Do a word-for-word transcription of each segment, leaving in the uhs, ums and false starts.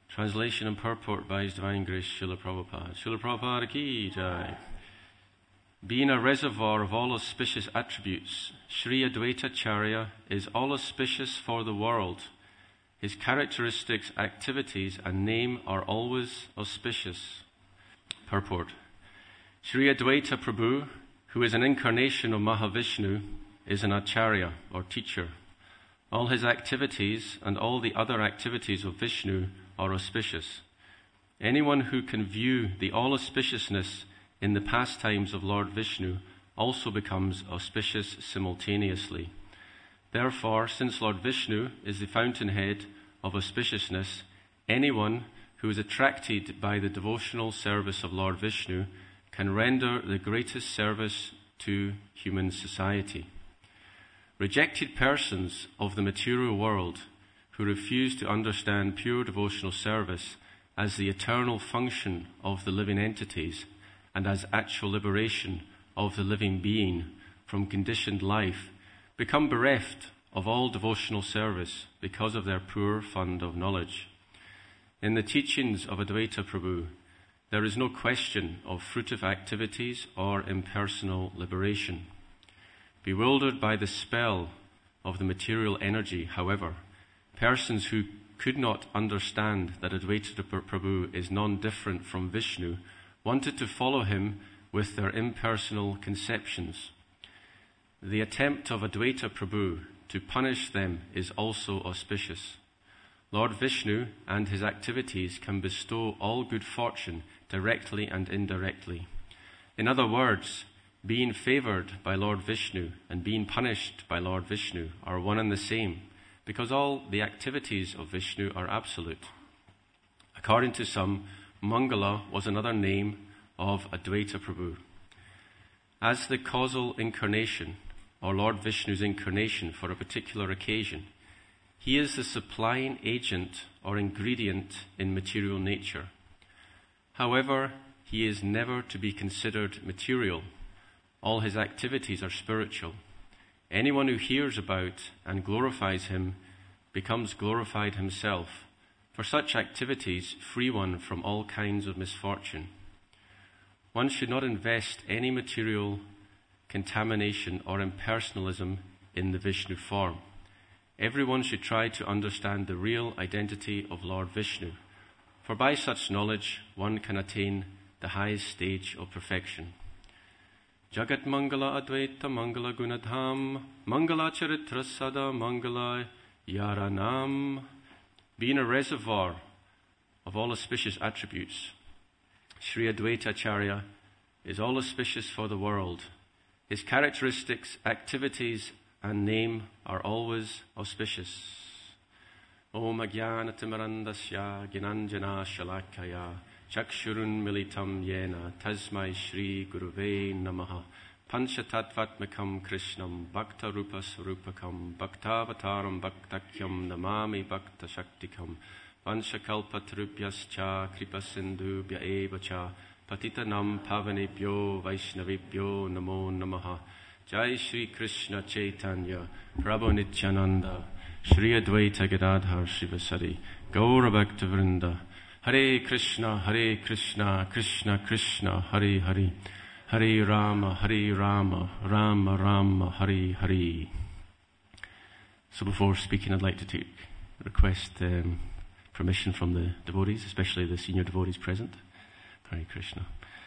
Translation and purport by His Divine Grace, Srila Prabhupada. Srila Prabhupada ki jai. Being a reservoir of all auspicious attributes, Sri Advaita Acharya is all auspicious for the world. His characteristics, activities, and name are always auspicious. Purport. Sri Advaita Prabhu, who is an incarnation of Mahavishnu, is an Acharya, or teacher. All his activities and all the other activities of Vishnu are auspicious. Anyone who can view the all-auspiciousness in the pastimes of Lord Vishnu also becomes auspicious simultaneously. Therefore, since Lord Vishnu is the fountainhead of auspiciousness, anyone who is attracted by the devotional service of Lord Vishnu can render the greatest service to human society. Rejected persons of the material world who refuse to understand pure devotional service as the eternal function of the living entities and as actual liberation of the living being from conditioned life become bereft of all devotional service because of their poor fund of knowledge. In the teachings of Advaita Prabhu, there is no question of fruitive activities or impersonal liberation. Bewildered by the spell of the material energy, however, persons who could not understand that Advaita Prabhu is non-different from Vishnu wanted to follow him with their impersonal conceptions. The attempt of Advaita Prabhu to punish them is also auspicious. Lord Vishnu and his activities can bestow all good fortune directly and indirectly. In other words, being favored by Lord Vishnu and being punished by Lord Vishnu are one and the same, because all the activities of Vishnu are absolute. According to some, Mangala was another name of Advaita Prabhu. As the causal incarnation, or Lord Vishnu's incarnation for a particular occasion, he is the supplying agent or ingredient in material nature. However, he is never to be considered material. All his activities are spiritual. Anyone who hears about and glorifies him becomes glorified himself, for such activities free one from all kinds of misfortune. One should not invest any material contamination or impersonalism in the Vishnu form. Everyone should try to understand the real identity of Lord Vishnu, for by such knowledge one can attain the highest stage of perfection. Jagat Mangala Advaita Mangala Gunadham Mangala Charitra Sada Mangala Yaranam. Being a reservoir of all auspicious attributes, Sri Advaita Acharya is all auspicious for the world. His characteristics, activities, and name are always auspicious. Om Ajnana Timarandasya Gnanjana Shalakaya Chakshurun Militam Yena Tasmai Shri Guruve Namaha Panchatattvatmakam Krishnam Bhakta Rupa Sarupakam Bhaktavataram Bhaktakyam Namami Bhakta Shaktikam Vanchakalpatrubhyascha Kripa Sindhubhya Evacha Patitanam Pavanebhyo Vaishnavibhyo Namo Namaha. Jai Shri Krishna Chaitanya Prabhu Nityananda Shri Advaita Gadadhar Shivasari Gaura Bhakta Vrinda. Hare Krishna, Hare Krishna, Krishna Krishna, Hare Hare, Hare Rama, Hare Rama, Rama Rama, Hare Hare. So before speaking, I'd like to take, request um, permission from the devotees, especially the senior devotees present. Hare Krishna.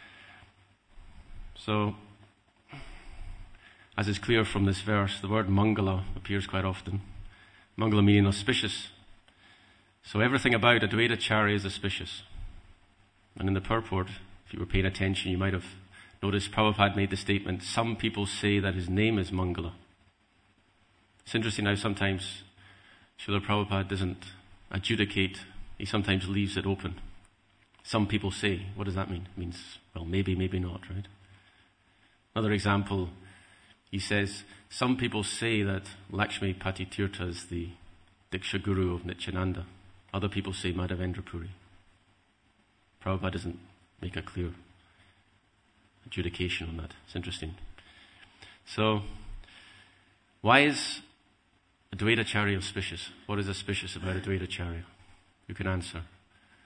So, as is clear from this verse, the word Mangala appears quite often. Mangala meaning auspicious. So everything about Advaita Acharya is auspicious. And in the purport, if you were paying attention, you might have noticed Prabhupada made the statement, some people say that his name is Mangala. It's interesting how sometimes Srila Prabhupada doesn't adjudicate, he sometimes leaves it open. Some people say, what does that mean? It means, well, maybe, maybe not, right? Another example, he says, some people say that Lakshmi Patitirtha is the Diksha Guru of Nityananda. Other people say Madhavendra Puri. Prabhupada doesn't make a clear adjudication on that. It's interesting. So, why is Advaita Acharya auspicious? What is auspicious about Advaita Acharya? You can answer.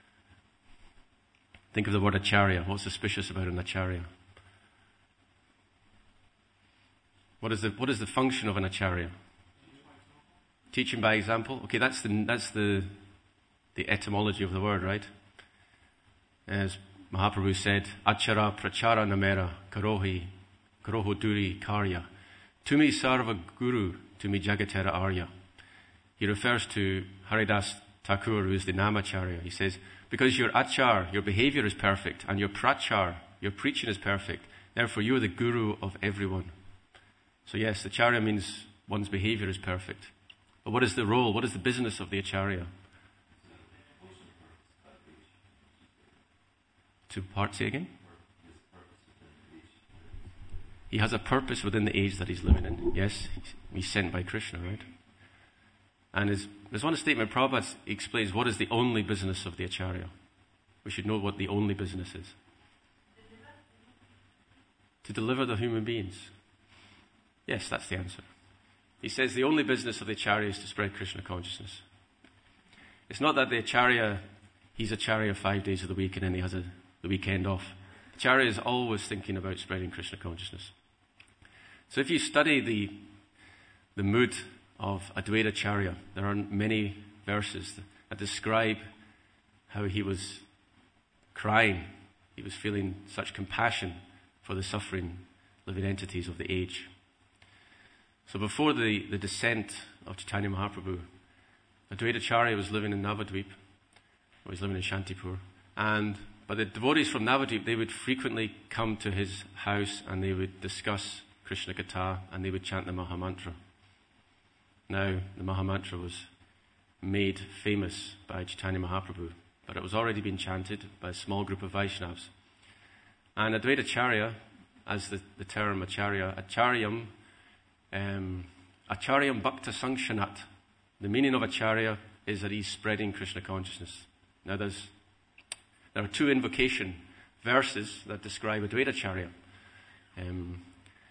Think of the word acharya. What's suspicious about an acharya? What is the what is the function of an acharya? Teaching by example. Okay, that's the that's the the etymology of the word, right? As Mahaprabhu said, Achara prachara namera karohi karoho duri karya. Tumi sarva guru tumi jagatera arya. He refers to Haridas Thakur, who is the Namacharya. He says, because your achar, your behavior is perfect, and your prachar, your preaching is perfect, therefore you are the guru of everyone. So yes, the acharya means one's behavior is perfect. But what is the role, what is the business of the acharya? To part, say again? He has a purpose within the age that he's living in. Yes, he's sent by Krishna, right? And his, there's one statement, Prabhupada explains what is the only business of the acharya. We should know what the only business is. To deliver the human beings. Yes, that's the answer. He says the only business of the acharya is to spread Krishna consciousness. It's not that the acharya, he's acharya five days of the week and then he has a, the weekend off. Acharya is always thinking about spreading Krishna consciousness. So if you study the, the mood of Advaita Acharya, there are many verses that describe how he was crying. He was feeling such compassion for the suffering living entities of the age. So before the, the descent of Chaitanya Mahaprabhu, Advaita Acharya was living in Navadvip, or he was living in Shantipur, and but the devotees from Navadvip, they would frequently come to his house and they would discuss Krishna Katha and they would chant the Mahamantra. Now, the Mahamantra was made famous by Chaitanya Mahaprabhu, but it was already being chanted by a small group of Vaishnavas. And Advaita Acharya, as the, the term Acharya, Acharyam, um, Acharyam Bhakta Sangshanat. The meaning of Acharya is that he's spreading Krishna consciousness. Now, there's, there are two invocation verses that describe Advaita Acharya. Um,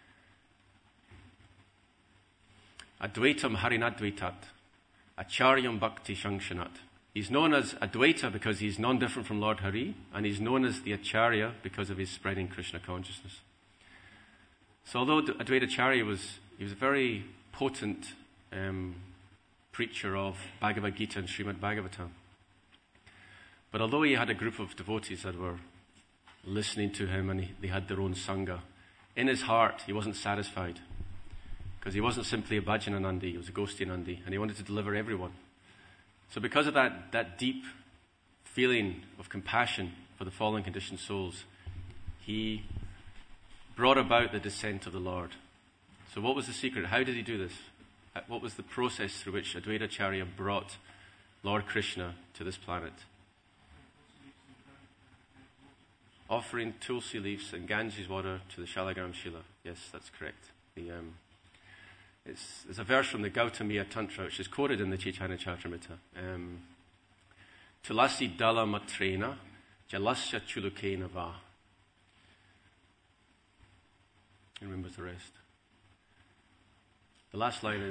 Advaitam Harinadvaitat, Acharyam Bhakti Sangshanat. He's known as Advaita because he's non-different from Lord Hari, and he's known as the Acharya because of his spreading Krishna consciousness. So although Advaita Acharya was, he was a very potent um, preacher of Bhagavad Gita and Srimad Bhagavatam, but although he had a group of devotees that were listening to him and he, they had their own sangha, in his heart he wasn't satisfied. Because he wasn't simply a Bhajana Nandi, he was a Gosti Nandi, and he wanted to deliver everyone. So because of that, that deep feeling of compassion for the fallen conditioned souls, he brought about the descent of the Lord. So what was the secret? How did he do this? What was the process through which Advaita Acharya brought Lord Krishna to this planet? Offering tulsi leaves and Ganges water to the Shalagram Shila. Yes, that's correct. The... Um, It's, there's a verse from the Gautamiya Tantra which is quoted in the Chaitanya Charitamrita. Um, Tulasi dala matrena, jalasya chulukena va. Remember the rest. The last line is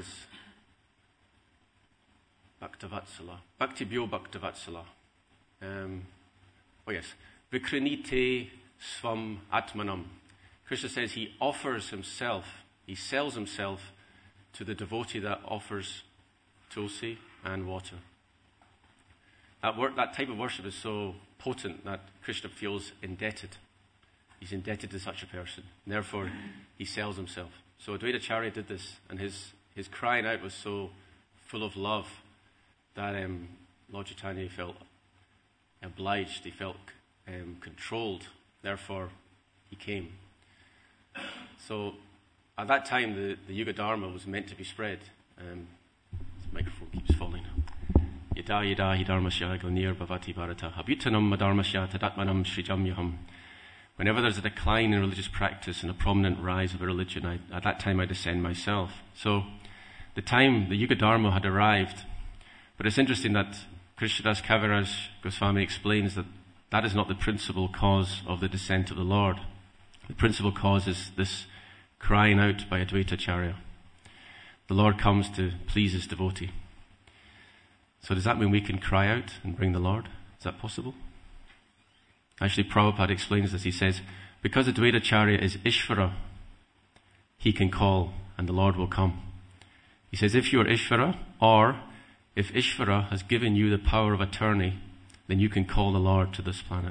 Bhaktavatsala. Bhaktibhyo Bhaktavatsala. Um, oh yes. Vikrinite svam atmanam. Krishna says he offers himself, he sells himself to the devotee that offers tulsi and water. That, work, that type of worship is so potent that Krishna feels indebted. He's indebted to such a person. And therefore, he sells himself. So Advaita Acharya did this, and his, his crying out was so full of love that um, Lord Chaitanya felt obliged, he felt um, controlled. Therefore, he came. So at that time, the, the Yuga Dharma was meant to be spread. Um, this microphone keeps falling. Yada yada hi dharmasya glanir bhavati bharata habhutanam madharmasya tadatmanam srijamyaham. Whenever there's a decline in religious practice and a prominent rise of a religion, I, at that time I descend myself. So the time the Yuga Dharma had arrived, but it's interesting that Krishnadas Kaviraj Goswami explains that that is not the principal cause of the descent of the Lord. The principal cause is this crying out by Advaita Acharya. The Lord comes to please his devotee. So does that mean we can cry out and bring the Lord? Is that possible? Actually, Prabhupada explains this. He says, because Advaitacharya is Ishvara, he can call and the Lord will come. He says, if you are Ishvara, or if Ishvara has given you the power of attorney, then you can call the Lord to this planet.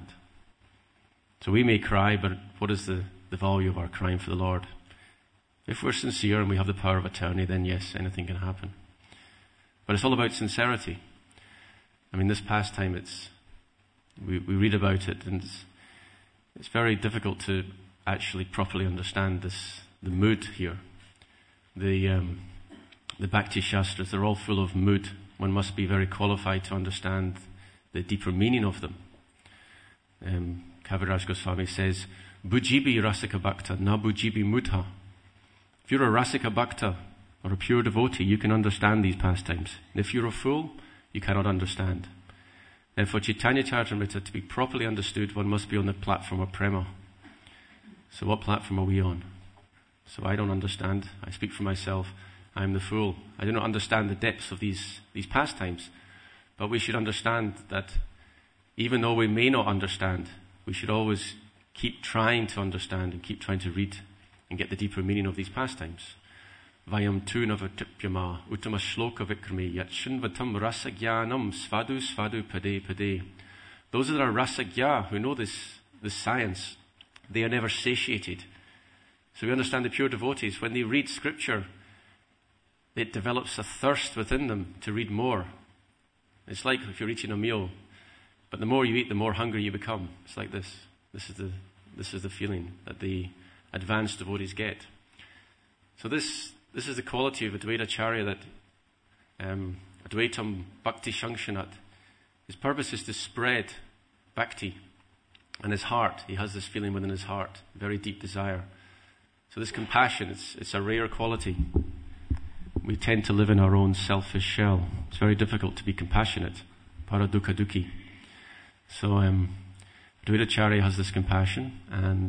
So we may cry, but what is the, the value of our crying for the Lord? If we're sincere and we have the power of attorney, then yes, anything can happen. But it's all about sincerity. I mean, this pastime, it's, we, we read about it, and it's, it's very difficult to actually properly understand this, the mood here. The, um, the Bhakti Shastras, they're all full of mood. One must be very qualified to understand the deeper meaning of them. Um, Kaviraj Goswami says, Bujibi Rasika Bhakta, na Bujibi Mudha. If you're a Rasika Bhakta, or a pure devotee, you can understand these pastimes. And if you're a fool, you cannot understand. And for Chaitanya Charitamrita to be properly understood, one must be on the platform of Prema. So what platform are we on? So I don't understand. I speak for myself. I'm the fool. I do not understand the depths of these, these pastimes. But we should understand that even though we may not understand, we should always keep trying to understand and keep trying to read and get the deeper meaning of these pastimes. Vayam tunavatyapyama uttama shloka vikrami yat shinvatam rasagyanam svadu svadu pade pade. Those that are rasagya, who know this, this science, they are never satiated. So we understand the pure devotees, when they read scripture, it develops a thirst within them to read more. It's like if you're eating a meal, but the more you eat, the more hungry you become. It's like this. This is the, this is the feeling that the advanced devotees get. So this, this is the quality of Advaitacharya, that um, Advaitam Bhakti Shangshanat. His purpose is to spread bhakti. And his heart, he has this feeling within his heart, very deep desire. So this compassion, it's, it's a rare quality. We tend to live in our own selfish shell. It's very difficult to be compassionate. Paradukha dukhi. So um, Advaitacharya has this compassion, and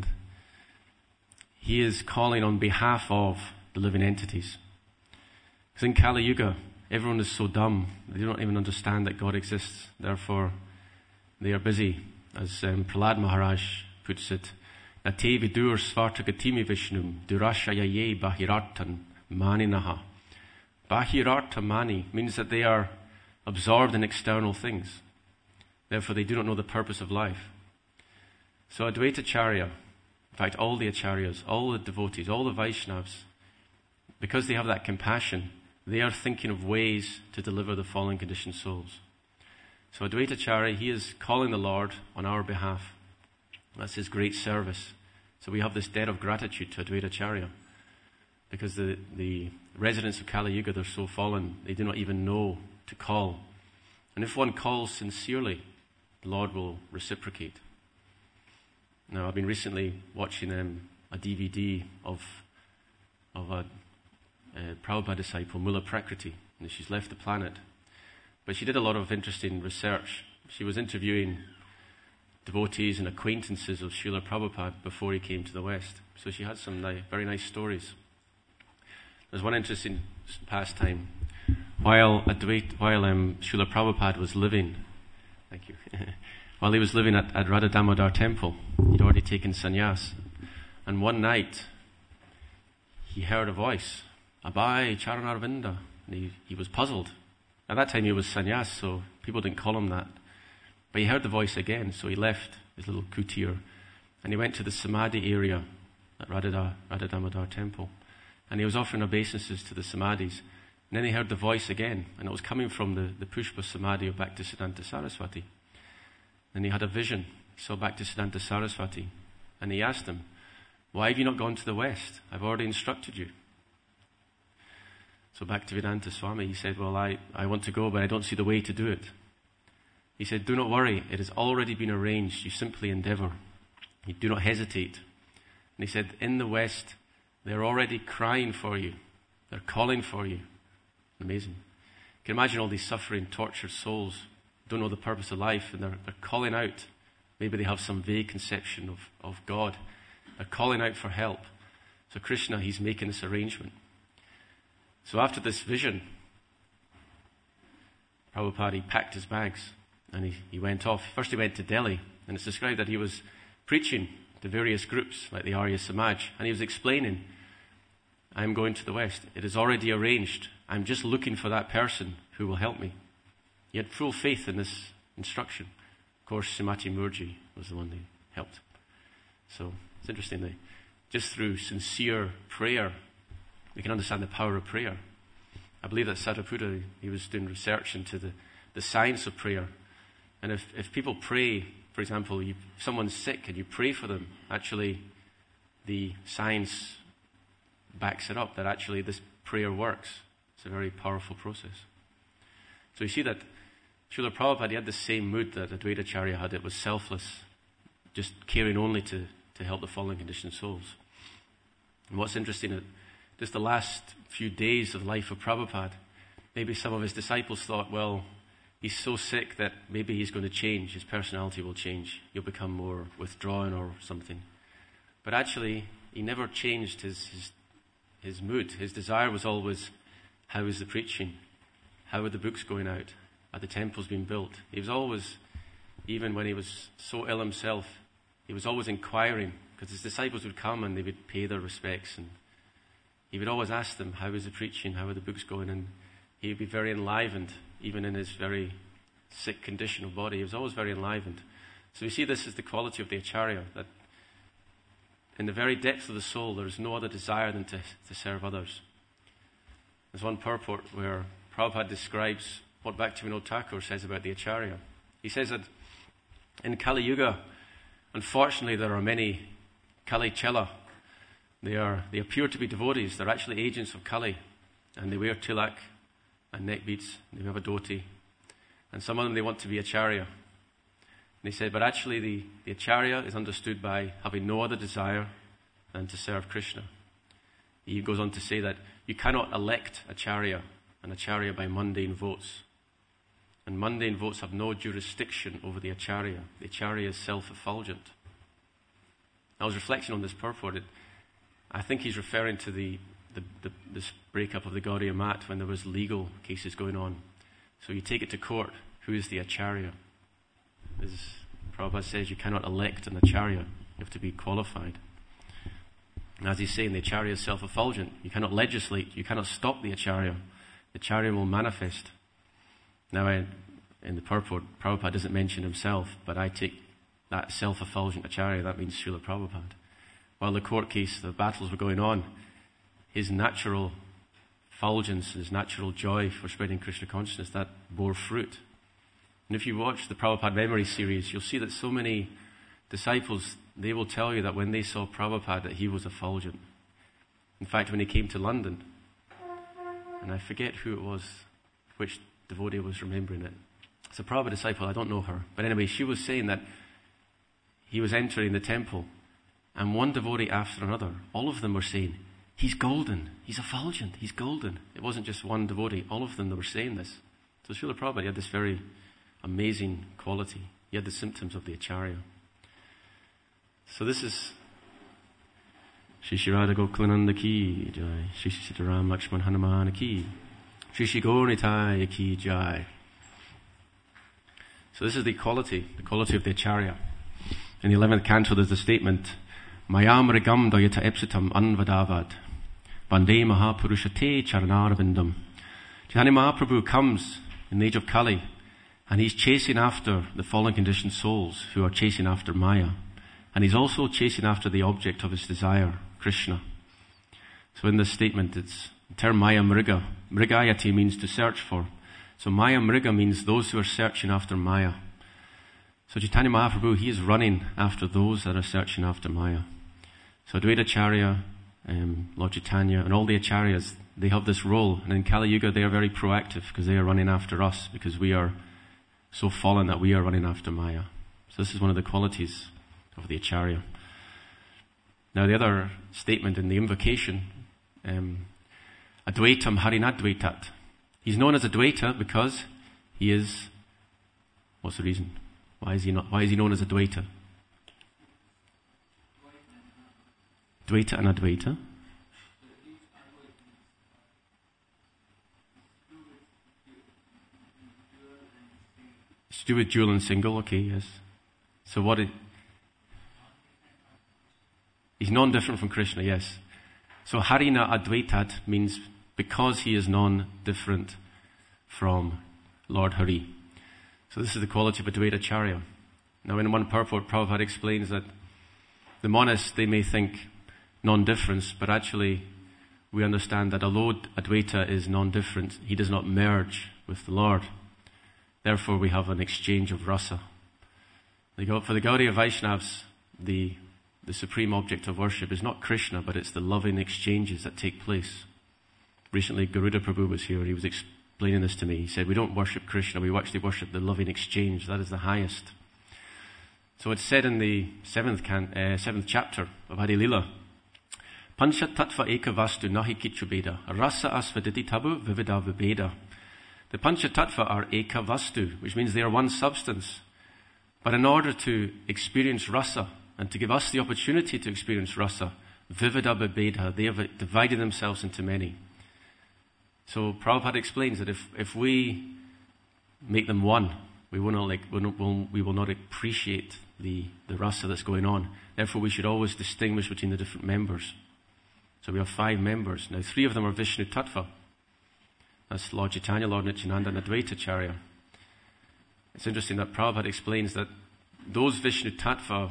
he is calling on behalf of the living entities. Because in Kali Yuga, everyone is so dumb, they don't even understand that God exists. Therefore, they are busy, as um, Prahlad Maharaj puts it, Nate vidur svartagatimi vishnum durashayaye bahirartan maninaha. Bahirarta mani means that they are absorbed in external things. Therefore, they do not know the purpose of life. So Advaitacharya, in fact, all the acharyas, all the devotees, all the Vaishnavas, because they have that compassion, they are thinking of ways to deliver the fallen conditioned souls. So Advaitacharya, he is calling the Lord on our behalf. That's his great service. So we have this debt of gratitude to Advaitacharya, because the, the residents of Kali Yuga, they're so fallen, they do not even know to call. And if one calls sincerely, the Lord will reciprocate. Now, I've been recently watching um, a D V D of of a, a Prabhupada disciple, Mula Prakriti, and she's left the planet. But she did a lot of interesting research. She was interviewing devotees and acquaintances of Srila Prabhupada before he came to the West. So she had some ni- very nice stories. There's one interesting pastime. While Advait, while um, Srila Prabhupada was living, thank you, while he was living at, at Radha Damodar temple, he'd already taken sannyas. And one night, he heard a voice, Abai Charanarvinda. And he, he was puzzled. At that time he was sannyas, so people didn't call him that. But he heard the voice again, so he left his little kutir and he went to the Samadhi area at Radha, Radha Damodar temple. And he was offering obeisances to the Samadhis. And then he heard the voice again, and it was coming from the, the Pushpa Samadhi of Bhaktisiddhanta Saraswati. And he had a vision. He saw Bhaktisiddhanta Saraswati. And he asked him, why have you not gone to the West? I've already instructed you. So Bhaktivedanta Swami, he said, well, I, I want to go, but I don't see the way to do it. He said, do not worry. It has already been arranged. You simply endeavor. You do not hesitate. And he said, in the West, they're already crying for you. They're calling for you. Amazing. You can imagine all these suffering, tortured souls don't know the purpose of life, and they're, they're calling out. Maybe they have some vague conception of, of God. They're calling out for help. So Krishna, he's making this arrangement. So after this vision, Prabhupada, he packed his bags And he, he went off. First he went to Delhi, and it's described that he was preaching to various groups, like the Arya Samaj, and he was explaining, I'm going to the West. It is already arranged. I'm just looking for that person who will help me. He had full faith in this instruction. Of course, Srimati Murji was the one that helped. So it's interesting that just through sincere prayer, we can understand the power of prayer. I believe that Sariputta, he was doing research into the, the science of prayer. And if, if people pray, for example, you, if someone's sick and you pray for them, actually the science backs it up, that actually this prayer works. It's a very powerful process. So you see that Srila Prabhupada, he had the same mood that Advaita Acharya had. It was selfless, just caring only to, to help the fallen conditioned souls. And what's interesting is just the last few days of the life of Prabhupada, maybe some of his disciples thought, well, he's so sick that maybe he's going to change. His personality will change. He'll become more withdrawn or something. But actually, he never changed his, his, his mood. His desire was always, how is the preaching? How are the books going out? Are the temples being built? He was always, even when he was so ill himself, he was always inquiring, because his disciples would come and they would pay their respects, and he would always ask them, how is the preaching? How are the books going? And he would be very enlivened, even in his very sick condition of body. He was always very enlivened. So we see this as the quality of the Acharya, that in the very depth of the soul, there is no other desire than to, to serve others. There's one purport where Prabhupada describes what Bhaktivinoda Thakur says about the Acharya. He says that in Kali Yuga, unfortunately, there are many Kali Chela. They are, they appear to be devotees. They're actually agents of Kali, and they wear tilak and neck beads. They have a dhoti, and some of them, they want to be Acharya. And he said, but actually the, the Acharya is understood by having no other desire than to serve Krishna. He goes on to say that you cannot elect Acharya, an Acharya by mundane votes. And mundane votes have no jurisdiction over the Acharya. The Acharya is self-effulgent. I was reflecting on this purport. It, I think he's referring to the, the, the this breakup of the Gaudiya Mat when there was legal cases going on. So you take it to court. Who is the Acharya? As Prabhupada says, you cannot elect an Acharya. You have to be qualified. And as he's saying, the Acharya is self-effulgent. You cannot legislate. You cannot stop the Acharya. The Acharya will manifest. Now, I, in the purport, Prabhupada doesn't mention himself, but I take that self-effulgent Acharya, that means Srila Prabhupada. While the court case, the battles were going on, his natural effulgence, his natural joy for spreading Krishna consciousness, that bore fruit. And if you watch the Prabhupada Memory series, you'll see that so many disciples, they will tell you that when they saw Prabhupada, that he was effulgent. In fact, when he came to London, and I forget who it was, which devotee was remembering it. It's a Prabhupada disciple, I don't know her. But anyway, she was saying that he was entering the temple, and one devotee after another, all of them were saying, he's golden, he's effulgent, he's golden. It wasn't just one devotee, all of them that were saying this. So Srila Prabhupada, he had this very amazing quality. He had the symptoms of the Acharya. So this is Shri Shri Radha Gokulananda ki jai, Shri Shri Sitaram Lakshman Hanuman ki, Shri Shri Gaurnitai ki jai. So this is the quality, the quality of the Acharya. In the eleventh canto there's the statement, Mayam Rigam Dayata Epsitam Anvadavad, Vande Mahapurushate Charanarvindam. Chaitanya Mahaprabhu comes in the age of Kali, and he's chasing after the fallen conditioned souls who are chasing after Maya. And he's also chasing after the object of his desire, Krishna. So in this statement, it's the term Maya Mriga. Mrigayati means to search for. So Maya Mriga means those who are searching after Maya. So Chaitanya Mahaprabhu, he is running after those that are searching after Maya. So Advaita Acharya, um, Lord Chaitanya, and all the Acharyas, they have this role. And in Kali Yuga, they are very proactive because they are running after us, because we are so fallen that we are running after Maya. So this is one of the qualities of the Acharya. Now the other statement in the invocation, um, Advaitam Harinadvaitat. He's known as Advaita because he is, what's the reason? Why is he not, why is he known as Advaita? Dvaita and Advaita. It's to do with dual and single, okay, yes. So what it, he's non-different from Krishna, yes. So Harina Advaitat means because he is non-different from Lord Hari. So this is the quality of Advaita Charya. Now in one purport, Prabhupada explains that the monists, they may think non-difference, but actually we understand that although Advaita is non-different, he does not merge with the Lord. Therefore we have an exchange of rasa. For the Gaudiya Vaishnavas, the, the supreme object of worship is not Krishna, but it's the loving exchanges that take place. Recently, Garuda Prabhu was here. He was explaining this to me. He said, we don't worship Krishna, we actually worship the loving exchange. That is the highest. So it's said in the seventh, can, uh, seventh chapter of Adi Lila, Pancha Tattva Eka Vastu Nahi Kichu Beda, Rasa Asvaditi Tabu Vivida Vibeda. The Pancha Tattva are Eka Vastu, which means they are one substance. But in order to experience rasa, and to give us the opportunity to experience rasa, Vivida Vibeda, they have divided themselves into many. So Prabhupada explains that if, if we make them one, we will not, like, we will not, we will not appreciate the, the rasa that's going on. Therefore, we should always distinguish between the different members. So we have five members. Now, three of them are Vishnu Tattva. That's Lord Chaitanya, Lord Nityananda, and Advaita Charya. It's interesting that Prabhupada explains that those Vishnu Tattva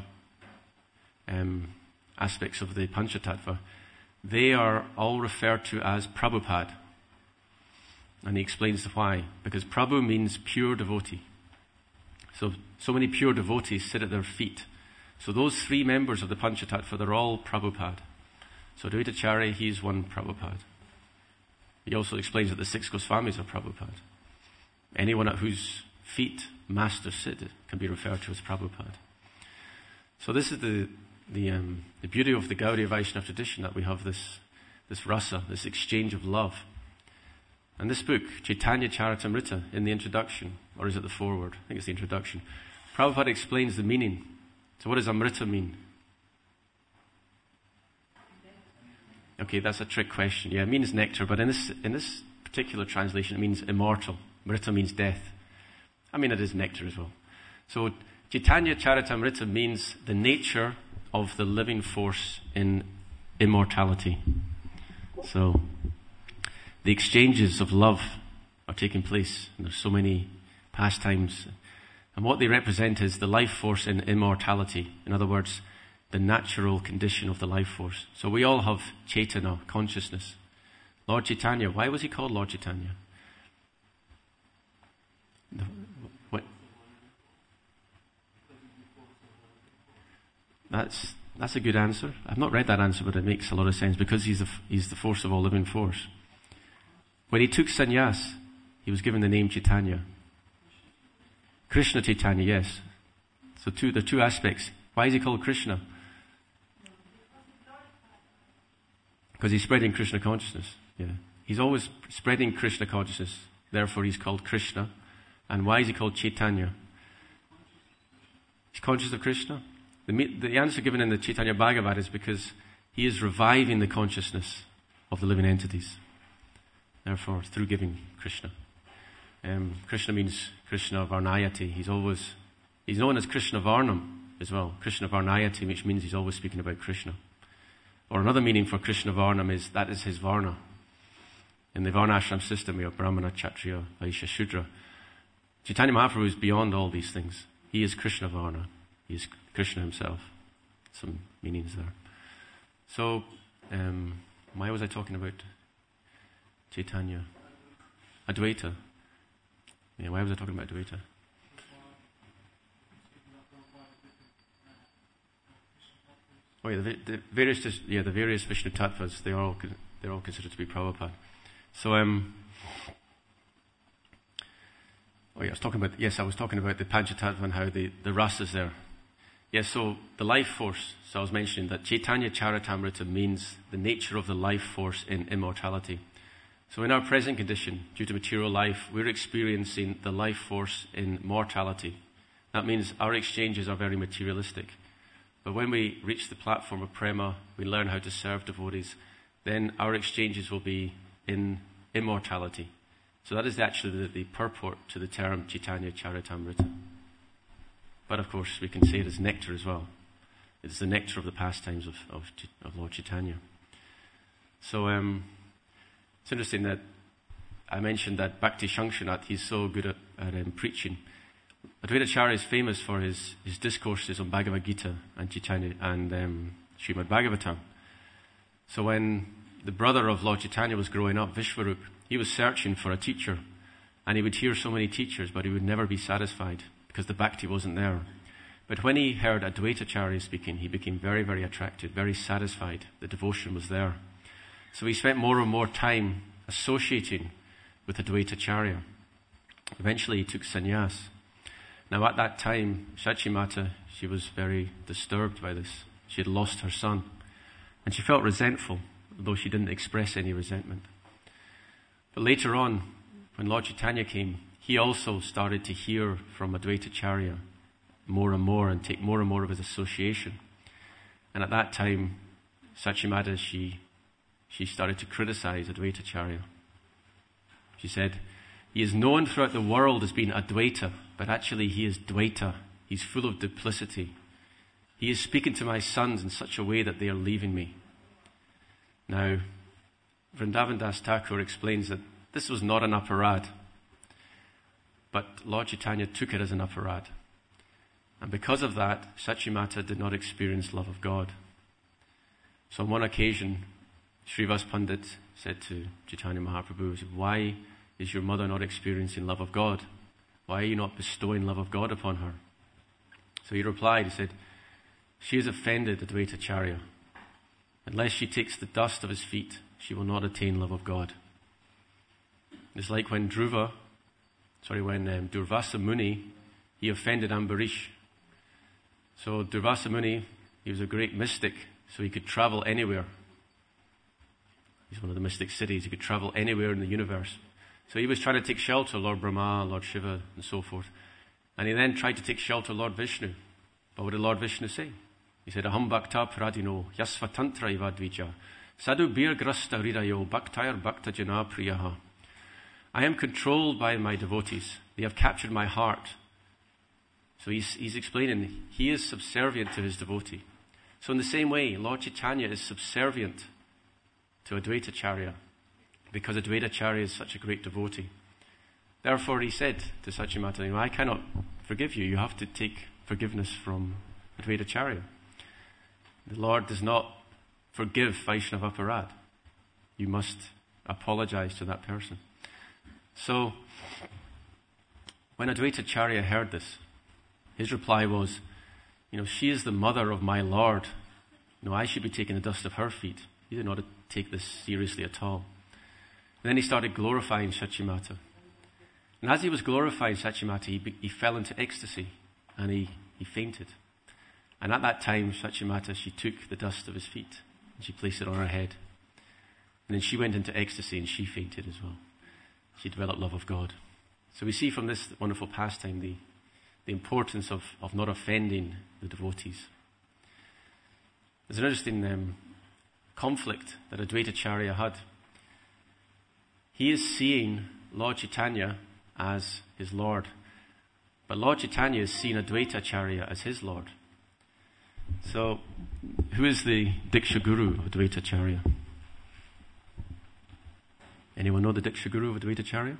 um, aspects of the Pancha Tattva, they are all referred to as Prabhupada. And he explains why. Because Prabhu means pure devotee. So, so many pure devotees sit at their feet. So those three members of the Pancha Tattva, they're all Prabhupada. So Advaita Charya, he's one Prabhupada. He also explains that the six Goswamis are Prabhupada. Anyone at whose feet Master sit can be referred to as Prabhupada. So this is the the, um, the beauty of the Gaudiya Vaishnava tradition, that we have this, this rasa, this exchange of love. And this book, Chaitanya Charitamrita, in the introduction, or is it the foreword? I think it's the introduction. Prabhupada explains the meaning. So what does Amrita mean? Okay, that's a trick question. Yeah, it means nectar, but in this in this particular translation, it means immortal. Mrita means death. I mean, it is nectar as well. So Chaitanya Charitamrita means the nature of the living force in immortality. So the exchanges of love are taking place, and there's so many pastimes. And what they represent is the life force in immortality. In other words, the natural condition of the life force. So we all have Chaitanya, consciousness. Lord Chaitanya, why was he called Lord Chaitanya? What? That's that's a good answer. I've not read that answer, but it makes a lot of sense, because he's the, he's the force of all living force. When he took sannyas, he was given the name Chaitanya. Krishna Chaitanya, yes. So two, there are two aspects. Why is he called Krishna? Because he's spreading Krishna consciousness. Yeah, he's always spreading Krishna consciousness. Therefore, he's called Krishna. And why is he called Chaitanya? He's conscious of Krishna. The, the answer given in the Chaitanya Bhagavat is because he is reviving the consciousness of the living entities. Therefore, through giving Krishna. Um, Krishna means Krishna Varnayati. He's always, he's known as Krishna Varnam as well. Krishna Varnayati, which means he's always speaking about Krishna. Or another meaning for Krishna Varnam is that is his Varna. In the Varnashram system, we have Brahmana, Kshatriya, Vaishya, Shudra. Chaitanya Mahaprabhu is beyond all these things. He is Krishna Varna. He is Krishna himself. Some meanings there. So, um, why was I talking about Chaitanya? Advaita. Yeah, why was I talking about Advaita? Oh yeah, the, the various yeah the various Vishnu Tattvas, they are all they're all considered to be Prabhupada. So um. Oh yeah, I was talking about yes, I was talking about the Panchatattva and how the the rasas there. Yes, so the life force. So I was mentioning that Chaitanya Charitamrita means the nature of the life force in immortality. So in our present condition, due to material life, we're experiencing the life force in mortality. That means our exchanges are very materialistic. But when we reach the platform of prema, we learn how to serve devotees, then our exchanges will be in immortality. So that is actually the, the purport to the term Chaitanya Charitamrita. But of course, we can say it as nectar as well. It's the nectar of the pastimes of, of, of Lord Chaitanya. So um, it's interesting that I mentioned that Bhakti Shankshanath, he's so good at, at um, preaching. Advaita Acharya is famous for his, his discourses on Bhagavad Gita and Chaitanya and um, Srimad Bhagavatam. So when the brother of Lord Chaitanya was growing up, Vishwarup, he was searching for a teacher, and he would hear so many teachers, but he would never be satisfied because the bhakti wasn't there. But when he heard Advaita Acharya speaking, he became very, very attracted, very satisfied. The devotion was there. So he spent more and more time associating with Advaita Acharya. Eventually he took sannyas. Now at that time, Shachimata, she was very disturbed by this. She had lost her son, and she felt resentful, though she didn't express any resentment. But later on, when Lord Chaitanya came, he also started to hear from Advaita Acharya more and more and take more and more of his association. And at that time, Shachimata, she, she started to criticize Advaita Acharya. She said, he is known throughout the world as being Advaita, but actually he is Dvaita. He's full of duplicity. He is speaking to my sons in such a way that they are leaving me. Now, Vrindavan Das Thakur explains that this was not an aparad, but Lord Chaitanya took it as an aparad. And because of that, Shachimata did not experience love of God. So on one occasion, Srivas Pandit said to Chaitanya Mahaprabhu, why is your mother not experiencing love of God? Why are you not bestowing love of God upon her? So he replied, he said, she has offended Advaita Acharya. Unless she takes the dust of his feet, she will not attain love of God. It's like when Dhruva, sorry, when um, Durvasa Muni, he offended Ambarish. So Durvasa Muni, he was a great mystic, so he could travel anywhere. He's one of the mystic cities. He could travel anywhere in the universe. So he was trying to take shelter, Lord Brahma, Lord Shiva, and so forth. And he then tried to take shelter, Lord Vishnu. But what did Lord Vishnu say? He said, Aham bhakta pradino, yasvatantra ivadvija, sadhu bir grasta hridayo, bhaktayar bhakta jana priyaha. I am controlled by my devotees. They have captured my heart. So he's, he's explaining, he is subservient to his devotee. So in the same way, Lord Chaitanya is subservient to Advaita Acharya, because Advaita Acharya is such a great devotee. Therefore he said to Shachimata, you know, I cannot forgive you. You have to take forgiveness from Advaita Acharya. The Lord does not forgive Vaishnava aparad. You must apologize to that person. So, when Advaita Acharya heard this, his reply was, you know, she is the mother of my Lord. You know, I should be taking the dust of her feet. He did not take this seriously at all. And then he started glorifying Shachimata. And as he was glorifying Shachimata, he, be, he fell into ecstasy and he, he fainted. And at that time, Shachimata, she took the dust of his feet and she placed it on her head. And then she went into ecstasy and she fainted as well. She developed love of God. So we see from this wonderful pastime the, the importance of, of not offending the devotees. There's an interesting um, conflict that Advaita Acharya had. He is seeing Lord Chaitanya as his Lord, but Lord Chaitanya is seeing Advaita Acharya as his Lord. So, who is the Diksha Guru of Advaita Acharya? Anyone know the Diksha Guru of Advaita Acharya?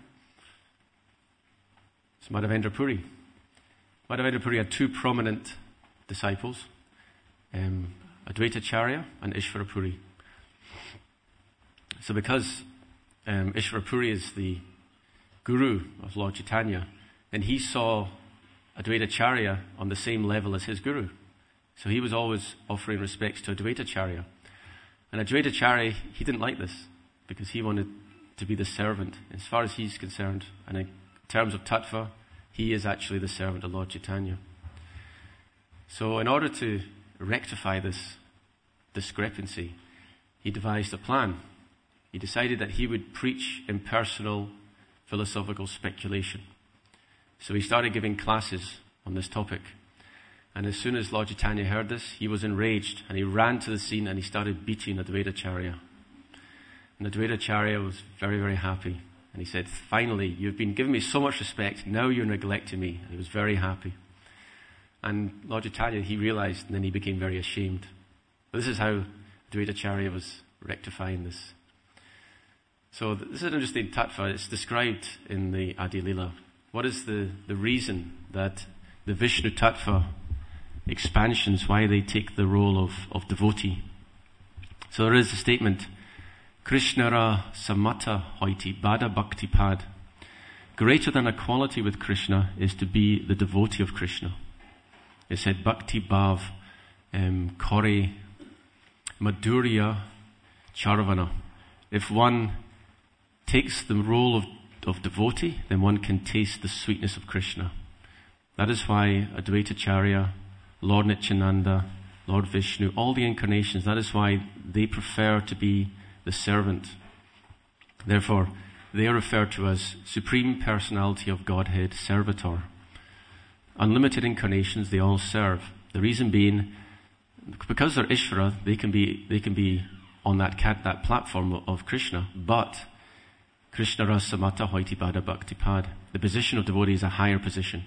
It's Madhavendra Puri. Madhavendra Puri had two prominent disciples, um, Advaita Acharya and Ishvara Puri. So because um, Ishvara Puri is the Guru of Lord Chaitanya, then he saw Advaita Acharya on the same level as his Guru. So he was always offering respects to Advaita Acharya. And Advaita Acharya, he didn't like this because he wanted to be the servant. As far as he's concerned, and in terms of tattva, he is actually the servant of Lord Chaitanya. So in order to rectify this discrepancy, he devised a plan. He decided that he would preach impersonal philosophical speculation. So he started giving classes on this topic. And as soon as Lord Chaitanya heard this, he was enraged and he ran to the scene and he started beating Advaita Acharya. And Advaita Acharya was very, very happy And he said, finally, you've been giving me so much respect, now you're neglecting me. And he was very happy. And Lord Chaitanya, he realized, and then he became very ashamed. But this is how Advaita Acharya was rectifying this. So this is an interesting tattva. It's described in the Adi Lila. What is the, the reason that the Vishnu tattva expansions, why they take the role of, of devotee? So there is a statement, Krishnara samata hoiti bada bhakti pad. Greater than equality with Krishna is to be the devotee of Krishna. It said bhakti bhav um, kore madhurya charvana. If one takes the role of, of devotee, then one can taste the sweetness of Krishna. That is why Advaita Acharya, Lord Nityananda, Lord Vishnu, all the incarnations, that is why they prefer to be the servant. Therefore, they are referred to as Supreme Personality of Godhead, Servitor. Unlimited incarnations, they all serve. The reason being, because they're Ishvara, they can be they can be on that cat, that platform of, of Krishna, but Krishna Rasamata Hoiti Bada Bhakti Pad. The position of devotee is a higher position.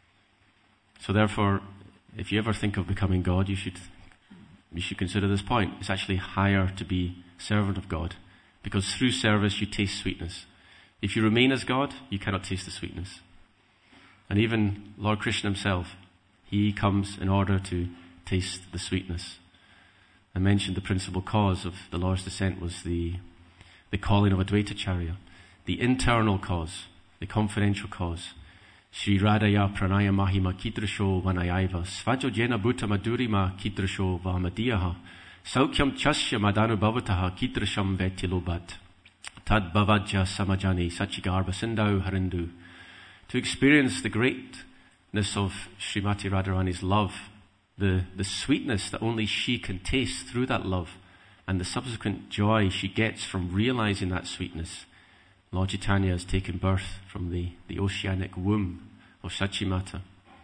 So therefore, if you ever think of becoming God, you should you should consider this point. It's actually higher to be servant of God, because through service you taste sweetness. If you remain as God, you cannot taste the sweetness. And even Lord Krishna himself, he comes in order to taste the sweetness. I mentioned the principal cause of the Lord's descent was the the calling of Advaita Acharya. The internal cause, the confidential cause. Sri Radhaya Pranaya Mahima Kidrasho Vanayaiva Svajo Jena Bhuta Madhurima Kidrasho Vamadiyaha Saukyam Chasya Madanu Bhavataha Kidrasham Vetilobat Tad Bhavajya Samajani Sachigarba Sindau Harindu. To experience the greatness of Srimati Radharani's love, the, the sweetness that only she can taste through that love, and the subsequent joy she gets from realizing that sweetness. Lord Chaitanya has taken birth from the, the oceanic womb of Sachimata.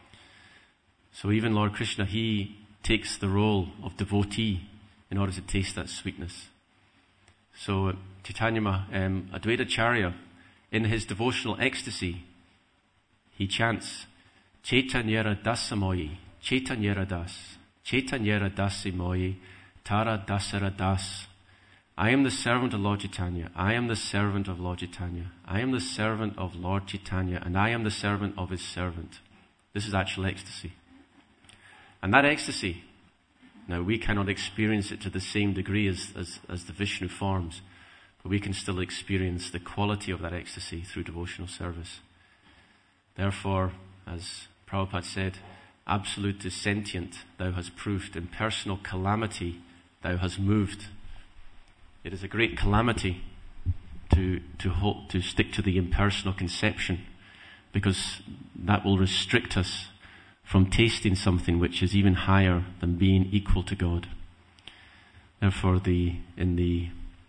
So even Lord Krishna, he takes the role of devotee in order to taste that sweetness. So uh, Chaitanya, um, Advaita Acharya, in his devotional ecstasy, he chants, Chaitanyara dasamoyi, Chaitanyara das, Chaitanyara dasimoyi, Tara dasara das. I am the servant of Lord Chaitanya. I am the servant of Lord Chaitanya. I am the servant of Lord Chaitanya, and I am the servant of his servant. This is actual ecstasy. And that ecstasy, now we cannot experience it to the same degree as, as, as the Vishnu forms, but we can still experience the quality of that ecstasy through devotional service. Therefore, as Prabhupada said, absolute is sentient, thou hast proved. Impersonal calamity, thou hast moved. It is a great calamity to to hold, to stick to the impersonal conception, because that will restrict us from tasting something which is even higher than being equal to God. Therefore, the in the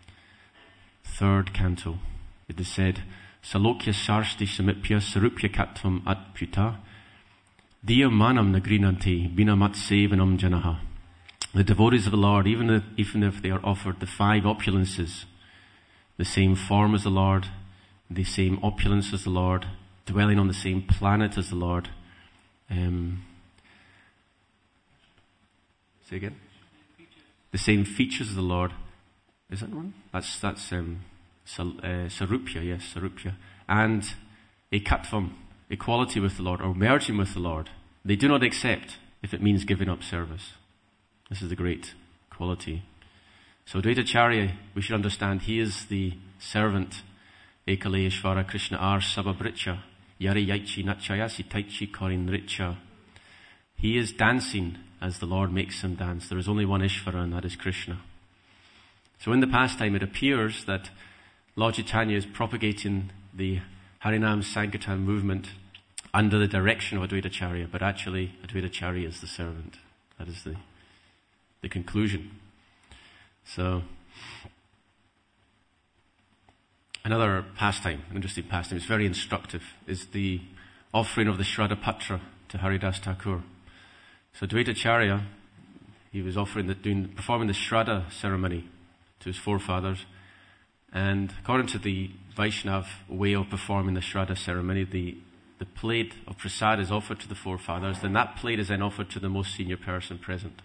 third canto, it is said, Salokya sarsti samipya sarupya katvam atputa diya manam nagrinanti binamat sevanam janaha. The devotees of the Lord, even if, even if they are offered the five opulences, the same form as the Lord, the same opulence as the Lord, dwelling on the same planet as the Lord. Um, say again? The same features as the Lord. Is that one? That's, that's um, Sal, uh, Sarupya, yes, Sarupya. And a Katvam, equality with the Lord, or merging with the Lord. They do not accept if it means giving up service. This is the great quality. So Advaita Acharya, we should understand, he is the servant. Ekale Ishvara Krishna Ar Sababricha Yari Yaichi Nachayasi Taichi Korin Richa. He is dancing as the Lord makes him dance. There is only one Ishvara, and that is Krishna. So in the pastime, it appears that Lord Chaitanya is propagating the Harinam Sankirtan movement under the direction of Advaita Acharya, but actually Advaita Acharya is the servant. That is the the conclusion. So, another pastime, interesting pastime, it's very instructive, is the offering of the Shraddha Patra to Haridas Thakur. So Advaita Acharya, he was offering the, doing, performing the Shraddha ceremony to his forefathers, And according to the Vaishnav way of performing the Shraddha ceremony, the, the plate of prasad is offered to the forefathers, then that plate is then offered to the most senior person present.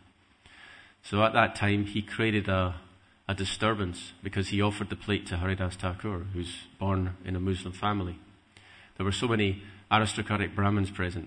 So at that time, he created a, a disturbance because he offered the plate to Haridas Thakur, who's born in a Muslim family. There were so many aristocratic Brahmins present.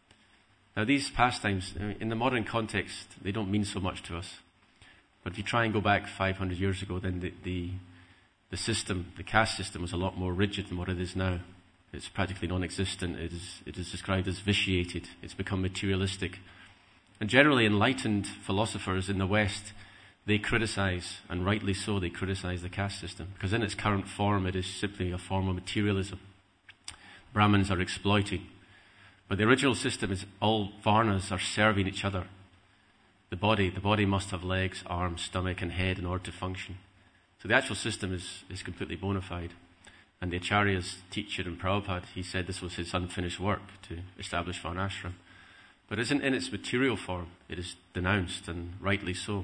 Now these pastimes, in the modern context, they don't mean so much to us. But if you try and go back five hundred years ago, then the, the, the system, the caste system was a lot more rigid than what it is now. It's practically non-existent. It is, it is described as vitiated. It's become materialistic. And generally enlightened philosophers in the West, they criticize, and rightly so, they criticize the caste system. Because in its current form, it is simply a form of materialism. Brahmins are exploiting. But the original system is all varnas are serving each other. The body, the body must have legs, arms, stomach, and head in order to function. So the actual system is, is completely bona fide. And the Acharya's teacher in Prabhupada, he said this was his unfinished work to establish Varnashram. But isn't in its material form, it is denounced, and rightly so.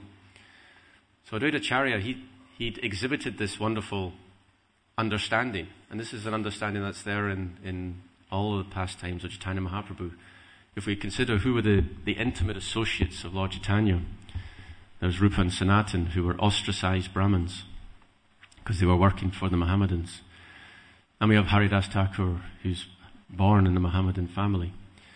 So Advaita Acharya, he, he'd exhibited this wonderful understanding. And this is an understanding that's there in, in all of the pastimes of Chaitanya Mahaprabhu. If we consider who were the, the intimate associates of Lord Chaitanya, there's Rupa and Sanatan, who were ostracized Brahmins because they were working for the Mohammedans. And we have Haridas Thakur, who's born in the Mohammedan family.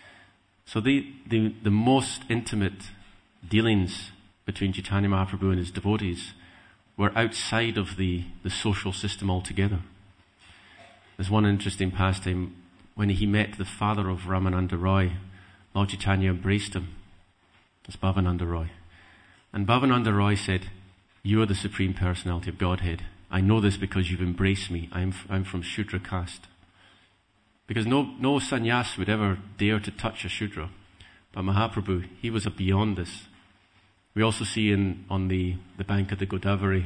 So the, the, the most intimate dealings between Chaitanya Mahaprabhu and his devotees were outside of the, the social system altogether. There's one interesting pastime. When he met the father of Ramananda Roy, Lord Chaitanya embraced him. That's Bhavananda Roy. And Bhavananda Roy said, "You are the Supreme Personality of Godhead. I know this because you've embraced me. I'm, I'm from Shudra caste." Because no, no sannyas would ever dare to touch a Shudra. But Mahaprabhu, he was beyond this. We also see in, on the, the bank of the Godavari,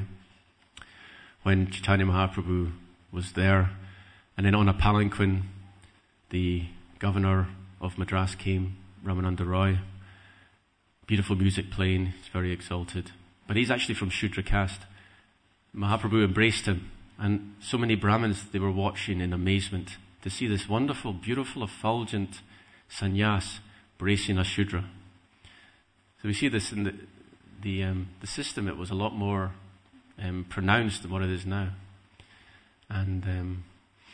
when Chaitanya Mahaprabhu was there, and then on a palanquin, the governor of Madras came, Ramananda Roy. Beautiful music playing, he's very exalted. But he's actually from Shudra caste. Mahaprabhu embraced him, and so many Brahmins, they were watching in amazement to see this wonderful, beautiful, effulgent sannyas embracing a Shudra. So we see this in the the, um, the system. It was a lot more um, pronounced than what it is now. And um,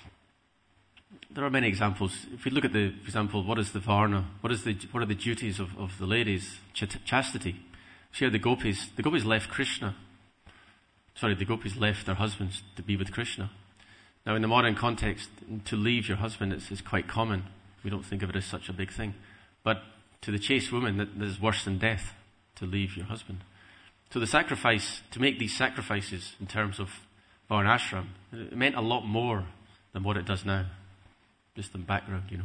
there are many examples. If we look at the, for example, what is the varna? What is the what are the duties of, of the ladies? Ch- chastity. See how the gopis, the gopis left Krishna. Sorry, the gopis left their husbands to be with Krishna. Now, in the modern context, to leave your husband is, is quite common. We don't think of it as such a big thing. But to the chaste woman, that, that is worse than death, to leave your husband. So the sacrifice, to make these sacrifices in terms of Varnashram, it meant a lot more than what it does now. Just in background, you know.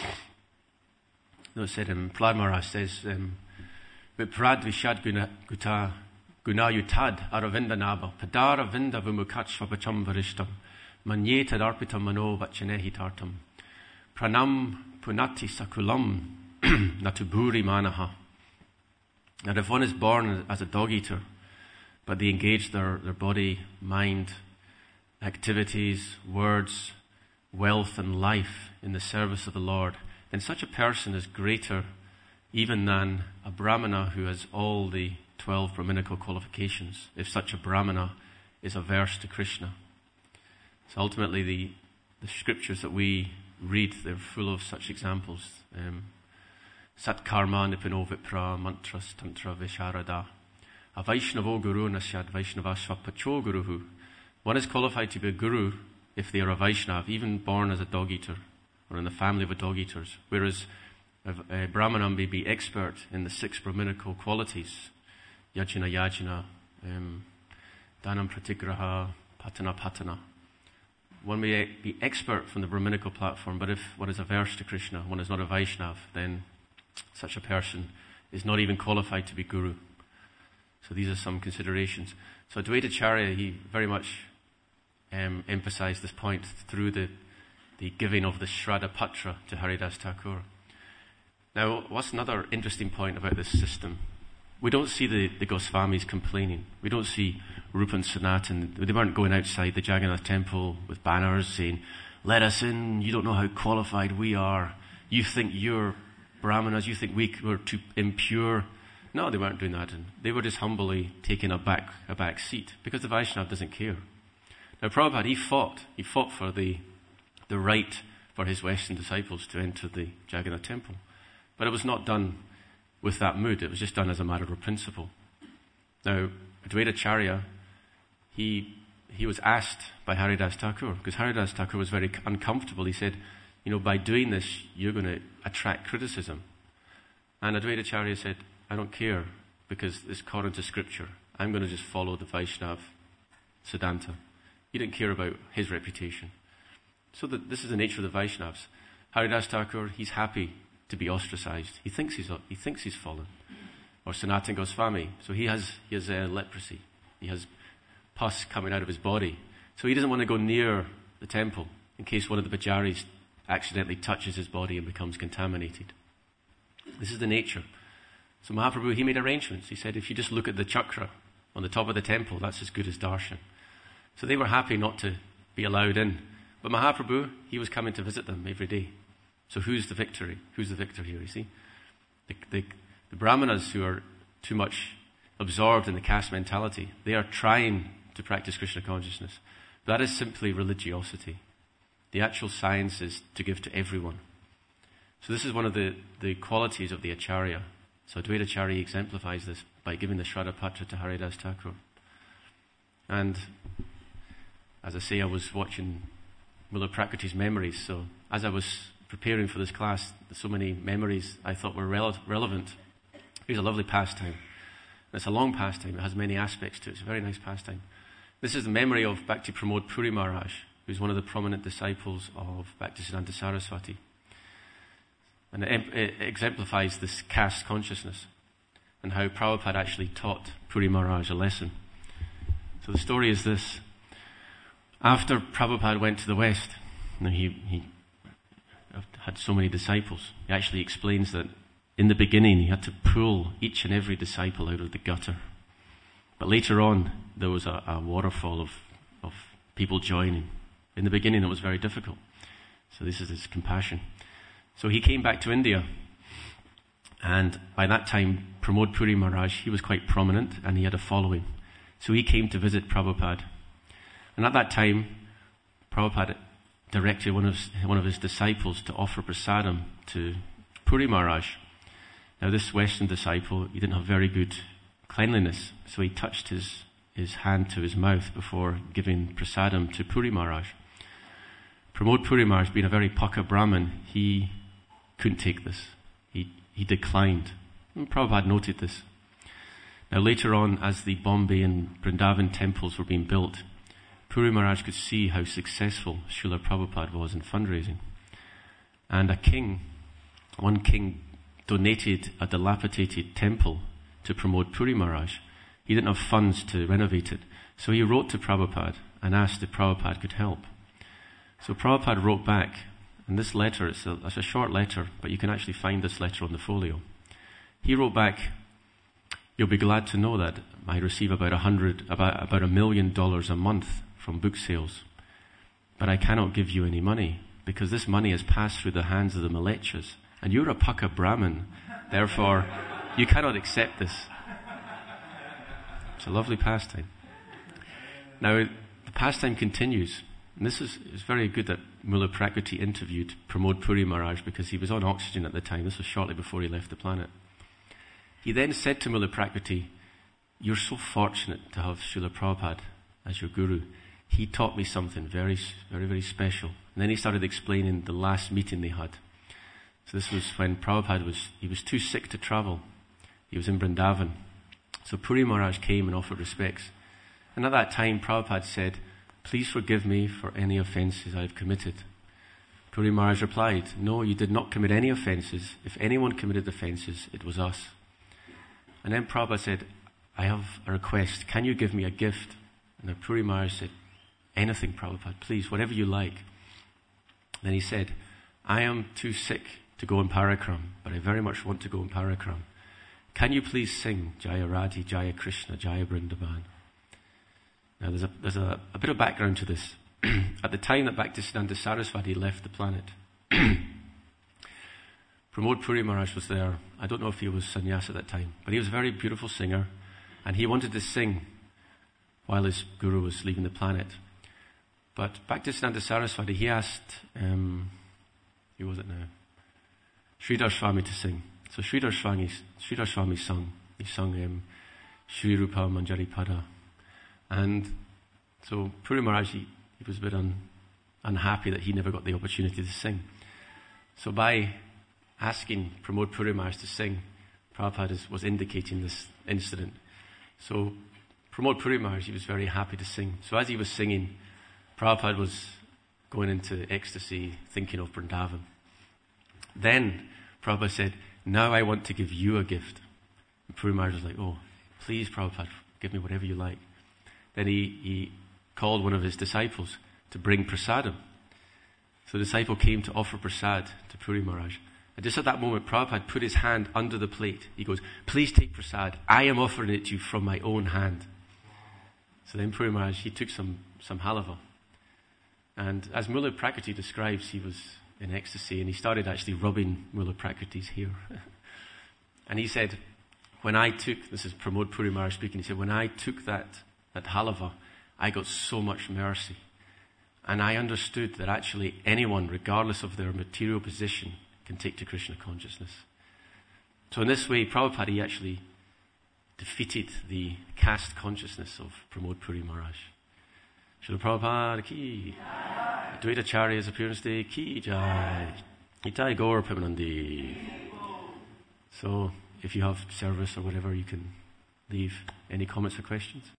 No, it said, um, Prahlad Maharaj says, um, Viprad Vishad Guta Gunayutad Aravinda Naba Padara Vinda Vimukach Vapacham Varishtam Manyeta Darpitam Mano Vachanehi Tartam Pranam Punati Sakulam Natuburi Manaha. Now, if one is born as a dog eater, but they engage their, their body, mind, activities, words, wealth and life in the service of the Lord, then such a person is greater even than a Brahmana who has all the twelve Brahminical qualifications, if such a Brahmana is averse to Krishna. So ultimately the, the scriptures that we read, they're full of such examples. Um, Sat karma nipino vipra mantras tantra visharada. A Vaishnavo guru nasyad Vaishnava svapacho guruhu. One is qualified to be a guru if they are a Vaishnav, even born as a dog eater, or in the family of a dog eaters. Whereas a, a Brahmana may be expert in the six Brahminical qualities. Yajna yajna, um, Dhanam pratigraha, patana patana. One may be expert from the Brahminical platform, but if one is averse to Krishna, one is not a Vaishnav, then such a person is not even qualified to be guru. So these are some considerations. So Advaita Acharya, he very much um, emphasized this point through the, the giving of the Shraddha Patra to Haridas Thakur. Now, what's another interesting point about this system? We don't see the, the Goswamis complaining. We don't see Rupa and Sanatan. They weren't going outside the Jagannath temple with banners saying, let us in, you don't know how qualified we are. You think you're Brahmanas, you think we were too impure. No, they weren't doing that. And they were just humbly taking a back, a back seat because the Vaishnava doesn't care. Now Prabhupada, he fought. He fought for the, the right for his Western disciples to enter the Jagannath temple. But it was not done with that mood. It was just done as a matter of principle. Now, Advaita Acharya, he, he was asked by Haridas Thakur, because Haridas Thakur was very uncomfortable. He said, you know, by doing this, you're going to attract criticism. And Advaita Acharya said, I don't care, because it's according to scripture. I'm going to just follow the Vaishnav Siddhanta. He didn't care about his reputation. So the, this is the nature of the Vaishnavas. Haridas Thakur, he's happy to be ostracized. He thinks he's he thinks he's fallen. Or Sanatan Goswami, so he has he has uh, leprosy. He has pus coming out of his body. So he doesn't want to go near the temple in case one of the pujaris accidentally touches his body and becomes contaminated. This is the nature. So Mahaprabhu, he made arrangements. He said, if you just look at the chakra on the top of the temple, that's as good as darshan. So they were happy not to be allowed in. But Mahaprabhu, he was coming to visit them every day. So who's the victory? Who's the victor here, you see? The, the, the Brahmanas who are too much absorbed in the caste mentality, they are trying to practice Krishna consciousness. That is simply religiosity. The actual science is to give to everyone. So this is one of the, the qualities of the Acharya. So Advaita Acharya exemplifies this by giving the Shraddha Patra to Haridas Thakur. And as I say, I was watching Mula Prakriti's memories. So as I was preparing for this class, so many memories I thought were rele- relevant. Here's a lovely pastime. It's a long pastime. It has many aspects to it. It's a very nice pastime. This is the memory of Bhakti Pramod Puri Maharaj, who's one of the prominent disciples of Bhaktisiddhanta Saraswati. And it, em- it exemplifies this caste consciousness and how Prabhupada actually taught Puri Maharaj a lesson. So the story is this. After Prabhupada went to the West, you know, he, he had so many disciples. He actually explains that in the beginning he had to pull each and every disciple out of the gutter. But later on there was a, a waterfall of, of people joining. In the beginning it was very difficult. So this is his compassion. So he came back to India, and by that time Pramod Puri Maharaj, he was quite prominent and he had a following. So he came to visit Prabhupada. And at that time Prabhupada directed one of, one of his disciples to offer prasadam to Puri Maharaj. Now this Western disciple, he didn't have very good cleanliness, so he touched his, his hand to his mouth before giving prasadam to Puri Maharaj. Pramod Puri Maharaj, being a very Paka Brahmin, he couldn't take this. He, he declined. And Prabhupada noted this. Now later on, as the Bombay and Vrindavan temples were being built, Puri Maharaj could see how successful Srila Prabhupada was in fundraising. And a king, one king donated a dilapidated temple to Pramod Puri Maharaj. He didn't have funds to renovate it. So he wrote to Prabhupada and asked if Prabhupada could help. So Prabhupada wrote back, and this letter, it's a, it's a short letter, but you can actually find this letter on the folio. He wrote back, you'll be glad to know that I receive about a hundred, about, about a million dollars a month from book sales. But I cannot give you any money, because this money has passed through the hands of the Malechas, and you're a Paka Brahmin, therefore you cannot accept this. It's a lovely pastime. Now, the pastime continues, and this is, is very good that Mula Prakriti interviewed Pramod Puri Maharaj because he was on oxygen at the time. This was shortly before he left the planet. He then said to Mula Prakriti, you're so fortunate to have Srila Prabhupada as your guru. He taught me something very, very, very special. And then he started explaining the last meeting they had. So this was when Prabhupada was, he was too sick to travel. He was in Vrindavan. So Puri Maharaj came and offered respects. And at that time, Prabhupada said, please forgive me for any offences I've committed. Puri Maharaj replied, no, you did not commit any offences. If anyone committed offences, it was us. And then Prabhupada said, I have a request. Can you give me a gift? And then Puri Maharaj said, anything, Prabhupada, please, whatever you like. Then he said, I am too sick to go in Parakram, but I very much want to go in Parakram. can you please sing Jaya Radhe, Jaya Krishna, Jaya Vrindavan? Now there's a, there's a, a bit of background to this. At the time that Bhaktisiddhanta Saraswati left the planet, Pramod Puri Maharaj was there. I don't know if he was sannyas at that time, but he was a very beautiful singer, and he wanted to sing while his guru was leaving the planet. But Bhaktisiddhanta Saraswati, he asked, um, who was it now? Sridhar Swami to sing. So Sridhar Swami, Sridhar Swami sung. He sung um, Shri Rupa Manjari Pada. And so Puri Maharaj, he, he was a bit un, unhappy that he never got the opportunity to sing. So by asking Pramod Puri Maharaj to sing, Prabhupada is, was indicating this incident. So Pramod Puri Maharaj, he was very happy to sing. So as he was singing, Prabhupada was going into ecstasy, thinking of Vrindavan. Then Prabhupada said, now I want to give you a gift. And Puri Maharaj was like, oh, please Prabhupada, give me whatever you like. Then he, he called one of his disciples to bring prasadam. So the disciple came to offer prasad to Puri Maharaj. And just at that moment, Prabhupada put his hand under the plate. He goes, please take prasad. I am offering it to you from my own hand. So then Puri Maharaj, he took some, some halava. And as Mula Prakriti describes, he was in ecstasy, and he started actually rubbing Mula Prakriti's hair. And he said, when I took, this is Pramod Puri Maharaj speaking, he said, when I took that, that halava, I got so much mercy. And I understood that actually anyone, regardless of their material position, can take to Krishna consciousness. So in this way, Prabhupada, he actually defeated the caste consciousness of Pramod Puri Maharaj. Srila Prabhupada ki jai. Advaita Acharya's appearance day ki jai. Itai Gaur Premanandi. So if you have service or whatever, you can leave any comments or questions.